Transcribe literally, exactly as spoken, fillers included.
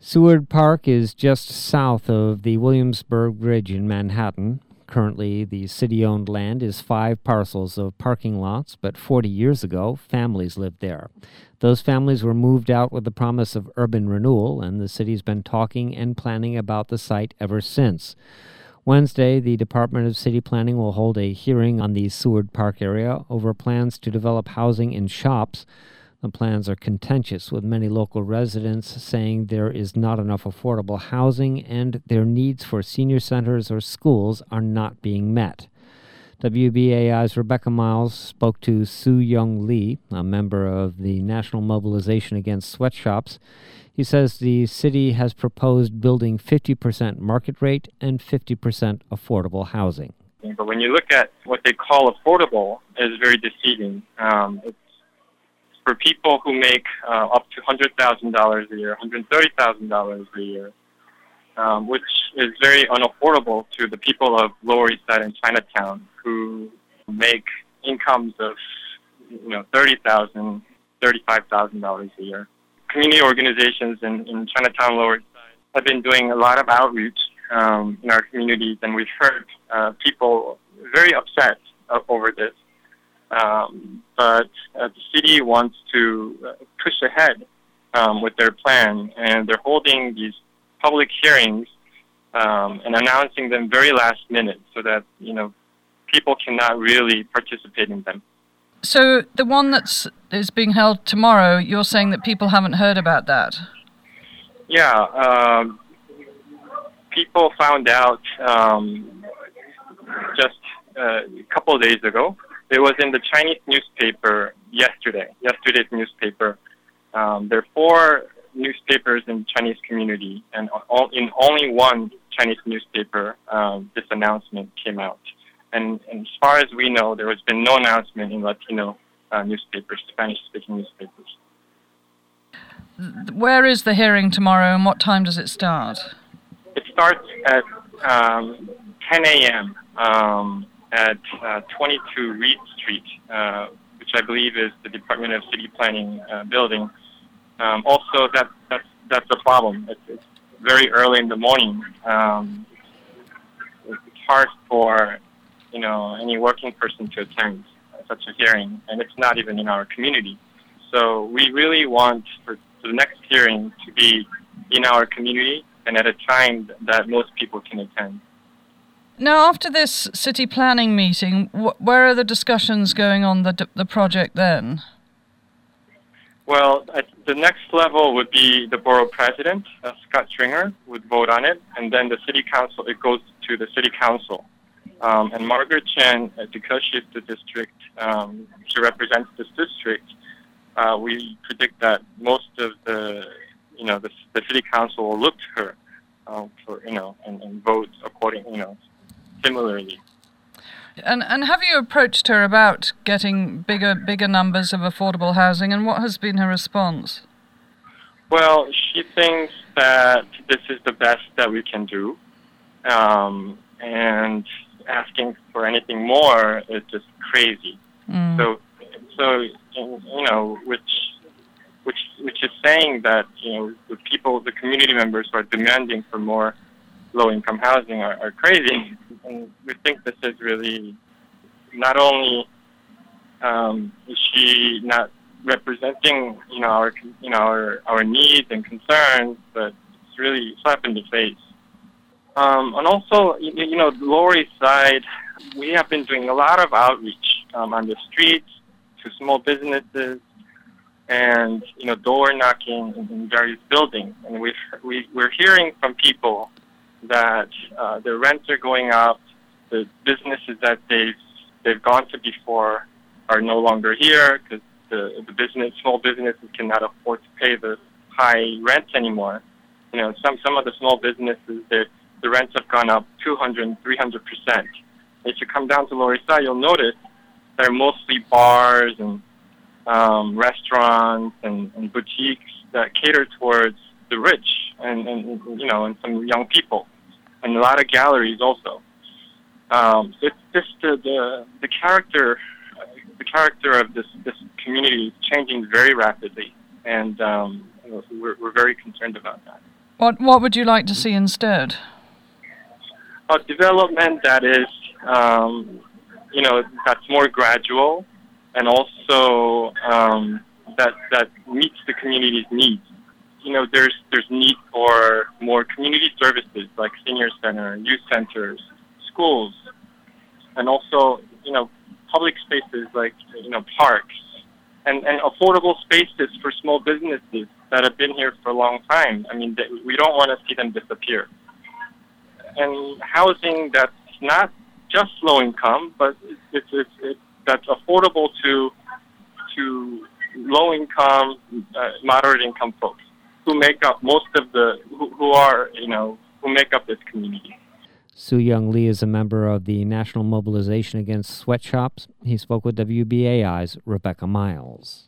Seward Park is just south of the Williamsburg Bridge in Manhattan. Currently, the city-owned land is five parcels of parking lots, but forty years ago, families lived there. Those families were moved out with the promise of urban renewal, and the city's been talking and planning about the site ever since. Wednesday, the Department of City Planning will hold a hearing on the Seward Park area over plans to develop housing and shops. The plans are contentious, with many local residents saying there is not enough affordable housing and their needs for senior centers or schools are not being met. W B A I's Rebecca Miles spoke to Soo Young Lee, a member of the National Mobilization Against Sweatshops. He says the city has proposed building fifty percent market rate and fifty percent affordable housing. But when you look at what they call affordable, it's very deceiving. Um, it's for people who make uh, up to one hundred thousand dollars a year, one hundred thirty thousand dollars a year, um, which is very unaffordable to the people of Lower East Side and Chinatown who make incomes of, you know, thirty thousand dollars, thirty-five thousand dollars a year. Community organizations in, in Chinatown, Lower East Side have been doing a lot of outreach um, in our communities, and we've heard uh, people very upset uh, over this. Um, but uh, the city wants to uh, push ahead um, with their plan, and they're holding these public hearings um, and announcing them very last minute so that, you know, people cannot really participate in them. So the one that's is being held tomorrow, you're saying that people haven't heard about that? Yeah, um, people found out um, just uh, a couple of days ago. It was in the Chinese newspaper yesterday, yesterday's newspaper. Um, there are four newspapers in the Chinese community, and all, in only one Chinese newspaper, um, this announcement came out. And, and as far as we know, there has been no announcement in Latino uh, newspapers, Spanish-speaking newspapers. Where is the hearing tomorrow, and what time does it start? It starts at um, ten a.m. Um, at uh, twenty-two Reed Street, uh, which I believe is the Department of City Planning uh, building. Um, also, that, that's, that's a problem. It's, it's very early in the morning. Um, it's hard for, you know, any working person to attend such a hearing, and it's not even in our community. So we really want for the next hearing to be in our community and at a time that most people can attend. Now, after this city planning meeting, wh- where are the discussions going on the the project then? Well, at the next level would be the borough president, uh, Scott Stringer, would vote on it, and then the city council, it goes to the city council. Um, and Margaret Chen, uh, because she's the district, um, she represents this district, uh, we predict that most of the, you know, the, the city council will look to her uh, for, you know, and, and vote according, you know, similarly. And and have you approached her about getting bigger bigger numbers of affordable housing, and what has been her response? Well, she thinks that this is the best that we can do, um, and asking for anything more is just crazy. Mm. So, so you know, which which which is saying that, you know, the people, the community members who are demanding for more low-income housing are, are crazy. And we think this is really not only um, is she not representing, you know, our you know our, our needs and concerns, but it's really a slap in the face. Um, and also, you, you know, Lower East Side, we have been doing a lot of outreach um, on the streets to small businesses, and, you know, door knocking in, in various buildings, and we we we're hearing from people that uh, their rents are going up, the businesses that they've they've gone to before are no longer here because the the business small businesses cannot afford to pay the high rents anymore. You know, some some of the small businesses, the the rents have gone up two hundred, three hundred percent. If you come down to Lower East Side, you'll notice they're mostly bars and um, restaurants and, and boutiques that cater towards the rich and, and, you know, and some young people, and a lot of galleries also. Um, so it's just the, the the character, uh, the character of this this community is changing very rapidly, and um, we're we're very concerned about that. What What would you like to see instead? A development that is, um, you know, that's more gradual, and also um, that that meets the community's needs. You know, there's there's need for more community services like senior center, youth centers, schools, and also, you know, public spaces like, you know, parks, and, and affordable spaces for small businesses that have been here for a long time. I mean, they, we don't want to see them disappear. And housing that's not just low income, but it's, it's, it's that's affordable to to low income, uh, moderate income folks who make up most of the who, who are you know who make up this community. Soo-Young Lee is a member of the National Mobilization Against Sweatshops. He spoke with W B A I's Rebecca Miles.